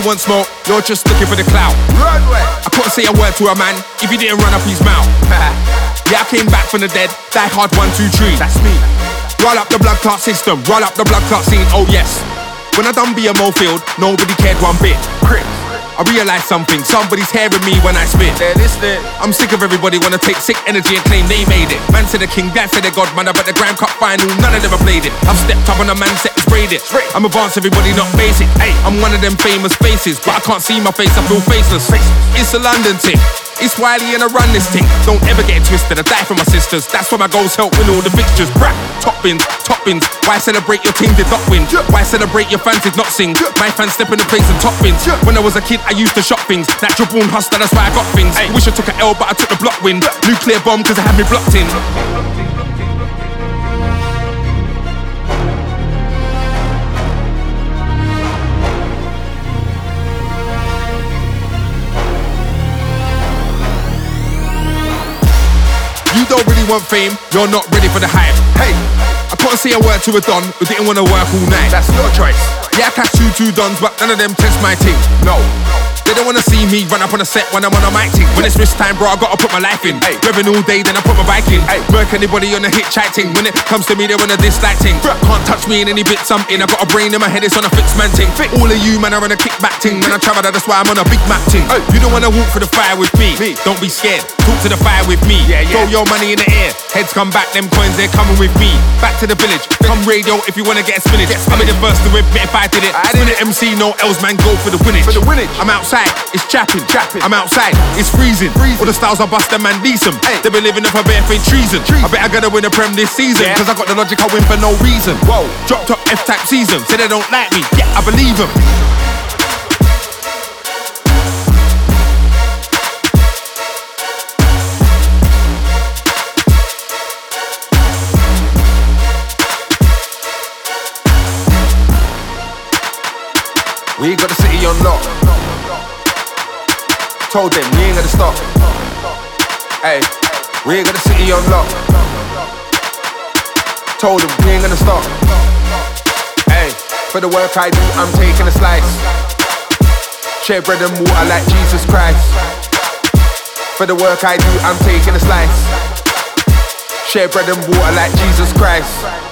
really want smoke, you're just looking for the clout. Runway. I couldn't say a word to a man if he didn't run up his mouth. Yeah, I came back from the dead, die hard 1, 2, 3. That's me. Roll up the blood clot system, roll up the blood clot scene, oh yes. When I done BMO field, nobody cared one bit. Chris. I realised something, somebody's hearing me when I spit. They're listening. I'm sick of everybody wanna take sick energy and claim they made it. Man said the king, dad said the godmother, but the Grand Cup final, none of them have played it. I've stepped up on a man set and sprayed it. I'm advanced, everybody not basic. Ay, I'm one of them famous faces, but I can't see my face, I feel faceless. It's a London thing. It's Wiley and I run this thing. Don't ever get it twisted, I die for my sisters. That's why my goals help win all the fixtures. Brah, top bins. Why celebrate your team did not win? Why celebrate your fans did not sing? My fans step in the place and top bins. When I was a kid, I used to shop things. Natural born hustler, that's why I got things. Wish I took an L, but I took the block win. Nuclear bomb, cause I had me blocked in. You don't really want fame, you're not ready for the hype. Hey, I couldn't say a word to a don who didn't want to work all night. That's your choice. Yeah, I catch two dons, but none of them test my team. No, they don't wanna see me run up on a set when I'm on a mic team. When it's risk time, bro, I gotta put my life in. Revving all day, then I put my bike in. Work anybody on a hit chat ting. When it comes to me, they wanna dislike ting. Can't touch me in any bits I'm in. I got a brain in my head, it's on a fixed man ting. All of you, man, are on a kickback ting. When I travel, that's why I'm on a big map ting. You don't wanna walk through the fire with me. Don't be scared, talk to the fire with me. Throw your money in the air, heads come back, them coins, they're coming with me. Back to the village, come radio if you wanna get a spinach. I'm in the first to whip it if I did it. Spin it MC, no L's, man, go for the winnage. I'm outside, it's chapping. I'm outside, it's freezing. All the styles I bust, them man decent. They been living up a barefaced treason. I bet I gotta win a prem this season, cause I got the logic, I win for no reason. Whoa, drop top F-type season. Say they don't like me, yeah, I believe them. We got the city on lock. Told them we ain't gonna stop. Hey, we got the city on lock. Told them we ain't gonna stop. Hey, for the work I do, I'm taking a slice. Share bread and water like Jesus Christ. For the work I do, I'm taking a slice. Share bread and water like Jesus Christ.